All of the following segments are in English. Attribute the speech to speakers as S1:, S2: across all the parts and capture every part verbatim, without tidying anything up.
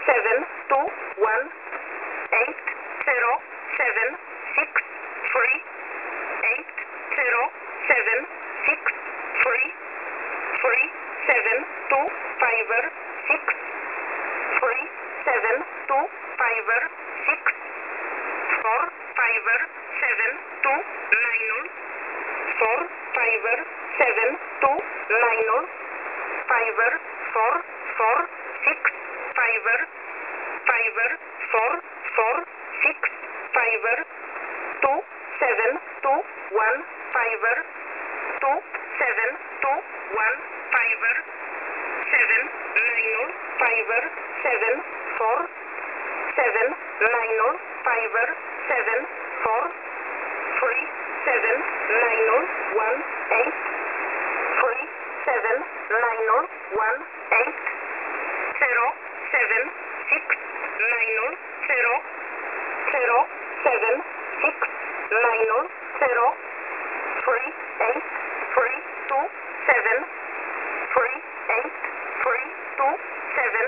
S1: seven two one eight zero seven six three eight zero seven six three three seven two five six three seven two five six four five seven two nine four five seven two nine five four four six five five four four six five two seven two one five two seven two one five seven nine five seven four seven nine five seven four three seven nine one eight three seven nine one eight zero seven six nine zero zero seven six nine zero three eight three two seven three eight three two seven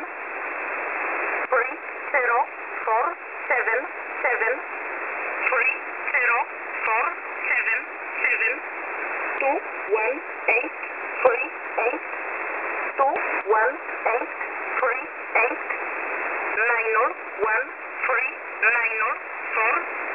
S1: three zero four seven seven three zero four seven seven two one eight three eight two one eight three eight nine one three nine four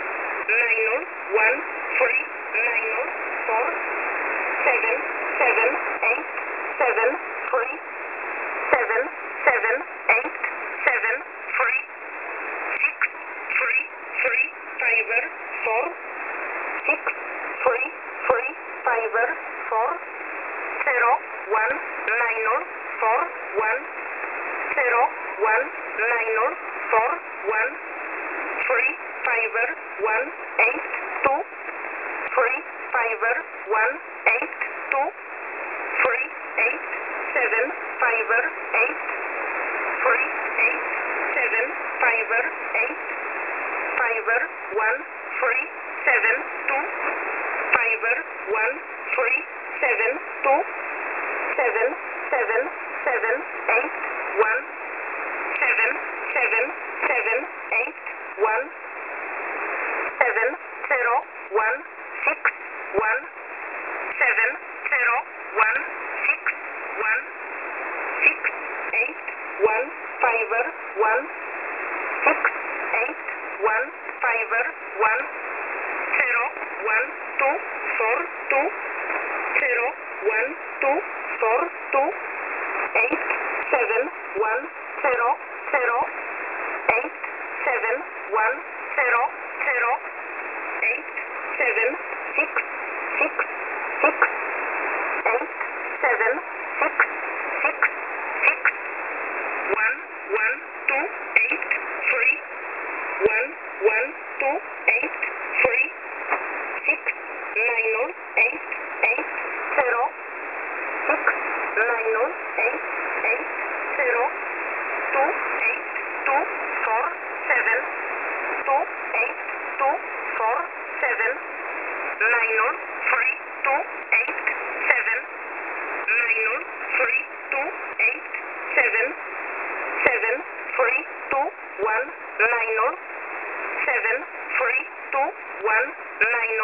S1: nine one three nine four seven seven eight seven three seven seven eight seven three six three three five four six three three five four zero one nine four one zero one nine four one three five one eight two three five one eight two three eight seven five eight three eight seven five eight five one three seven two five one three seven two seven seven seven eight one seven seven seven eight one seven zero one six one seven zero one six one six eight one five one six eight one five one zero one two four two zero one two four two eight seven one zero zero eight seven one zero zero eight seven six six six eight seven six six six one one two eight three one one two eight three six nine eight eight zero six nine eight eight zero two eight two four seven two eight two four seven nine three two eight seven nine three two eight seven seven three two one nine seven three two one nine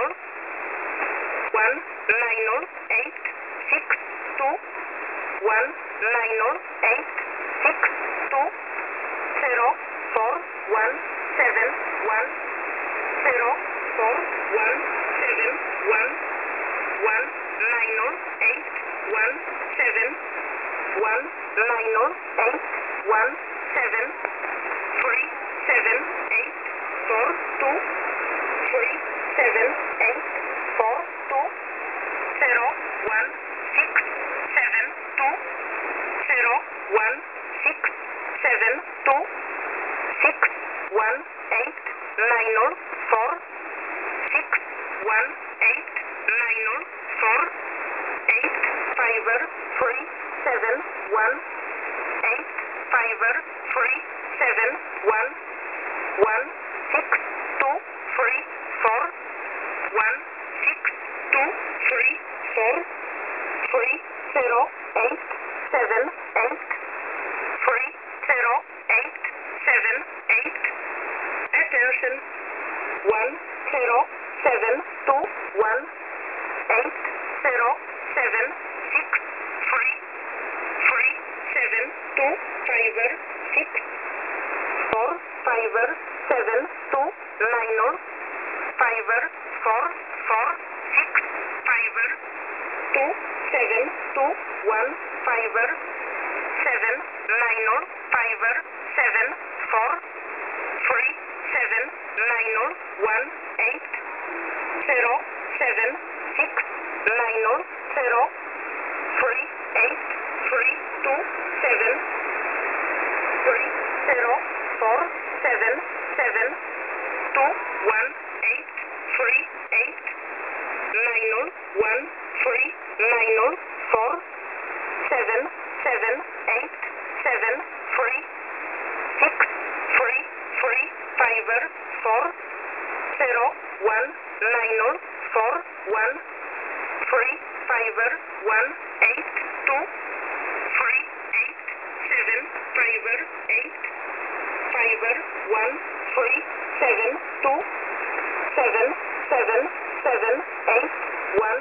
S1: one nine eight six two one nine eight six two zero four one seven one zero four one seven one one nine eight one seven one nine eight one seven three seven eight four two three seven eight four two zero one six seven two zero one six seven two six one eight nine four six one eight nine four eight five three seven one eight five three seven one one six two three four one six two three four three zero eight seven eight three zero eight seven, eight. Attention. One, zero, seven, two, one, eight, zero, seven, six, three, three, seven, two, five, six, four, five, seven, two, nine, five, four, four, six, five, two, seven, two, one, five, seven, nine, five, seven, four, three, seven, nine, one, eight, zero, seven, six, nine, zero, three, eight, three, two, seven, three, zero, four, seven, seven, two, one, eight, three, eight, nine, one, three, nine, four, seven, seven, eight, seven, three, six, three, three, five, four, zero, one, nine, four, one, three, five, one, eight, two, three, eight, seven, five, eight, five, one, three, seven, two, seven, seven, seven, eight, one,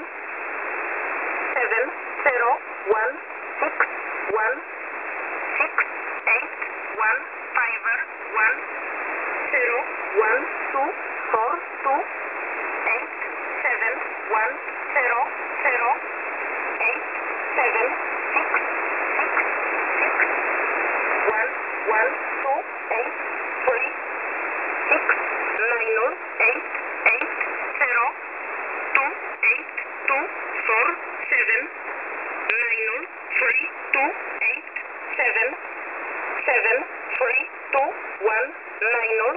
S1: seven, zero, one, six, one, six, eight, one, five, one, zero, one, two, four, two, eight, seven, one, zero, zero, eight, seven, six, six, six, one, one, two, eight, three, six, nine, eight, eight, zero, two, eight, two, four, seven, nine, three, two, eight, seven, seven, three, two, one, nine,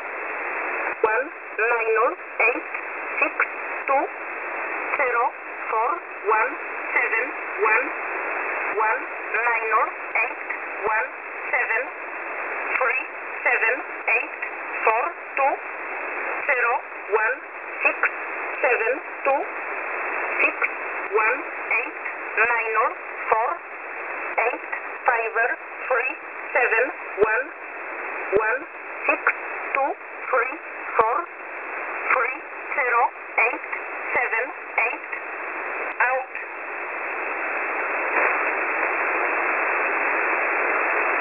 S1: one, nine, eight, six, two, zero, four, one, seven, one, one, nine, eight, one, seven, three, seven, eight, four, two, zero, one, six, seven, two, six, one, eight, nine, four, eight, five, three, seven, one, one,